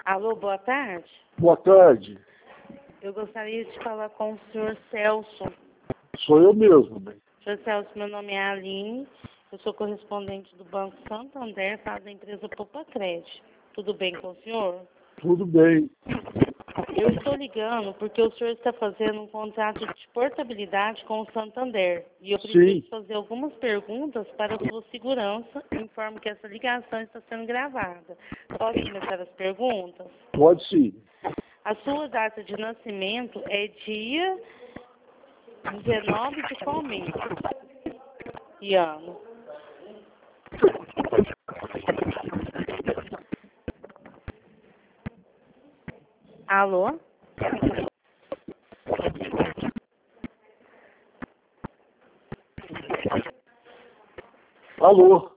Alô, boa tarde. Boa tarde. Eu gostaria de falar com o senhor Celso. Sou eu mesmo, bem. Senhor Celso, meu nome é Aline. Eu sou correspondente do Banco Santander, falo da empresa Poupa Crédito. Tudo bem com o senhor? Tudo bem. Eu estou ligando porque o senhor está fazendo um contrato de portabilidade com o Santander. E eu preciso Sim. fazer algumas perguntas para a sua segurança. Informo que essa ligação está sendo gravada. Posso começar as perguntas? Pode sim. A sua data de nascimento é dia 19 de qual mês? E ano? Alô? Alô?